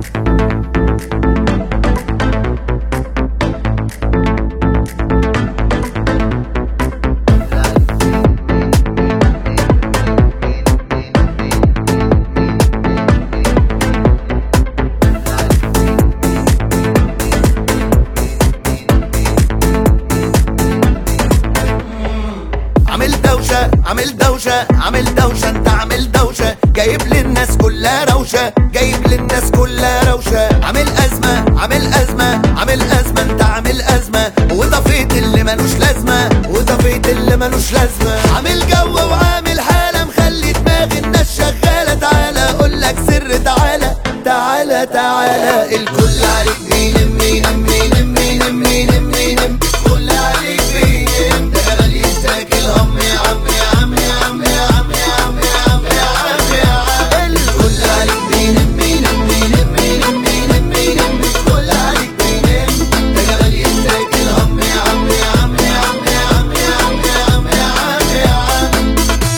عامل دوشة عامل دوشة انت عامل دوشة، جايب للناس كلها روشة، جايب للناس كلها روشة. عامل أزمة عامل أزمة عامل أزمة انت عامل أزمة، وطفيت اللي ملوش لازمة وطفيت اللي ملوش لازمة. عامل جو وعامل حالة مخلي دماغ الناس شغالة. تعالى أقولك سر، تعالى تعالى تعالى. الكل عليك بينم بينم بينم بينم بينم بينم، الكل عليك بينم. ده غالي يتاكل هم يا عم يا عم يا عم يا عم يا عم يا عم يا عم يا عم. الكل عليك بينم بينم بينم بينم بينم بينم، الكل عليك بينم. ده غالي يتاكل هم يا عم يا عم يا عم يا عم يا عم يا عم يا عم يا عم.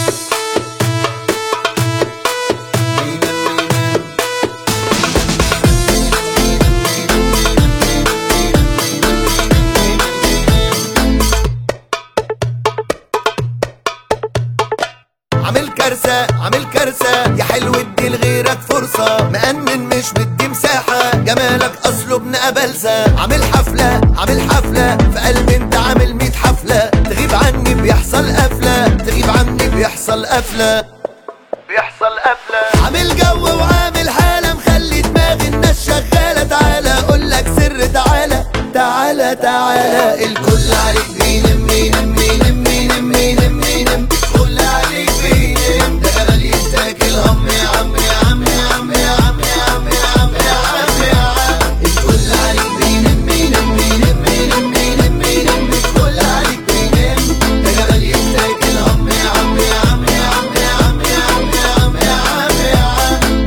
عامل كارثة عامل كارثة يا حلو، ادي لغيرك فرصة. مأمن مش مدي مساحة، جمالك أصله ابن قبلسة. عامل حفلة عامل حفلة في قلب انت عامل 100 حفلة. تغيب عني بيحصل قفلة، تغيب عني بيحصل قفلة بيحصل قفلة. عامل جو وعامل حالة مخلي دماغ الناس شغالة. تعالى أقولك سر، تعالى تعالى تعالى. الكل عليك بينم بينم بينم بينم بينم بينم، الكل عليك بينم. ده غالي يتاكل هم يا عم يا عم يا عم يا عم يا عم يا عم يا عم يا عم. الكل عليك بينم بينم بينم بينم بينم بينم، الكل عليك بينم. ده غالي يتاكل هم يا عم يا عم يا عم يا عم يا عم يا عم يا عم يا عم.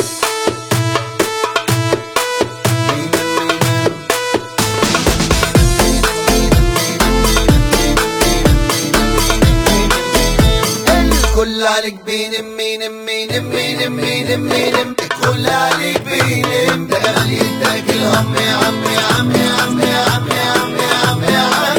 الكل عليك بينم بينم بينم بينم بينم بينم، الكل عليك بينم. ده غالي يتاكل هم يا عم يا عم يا عم يا عم يا عم يا عم يا عم.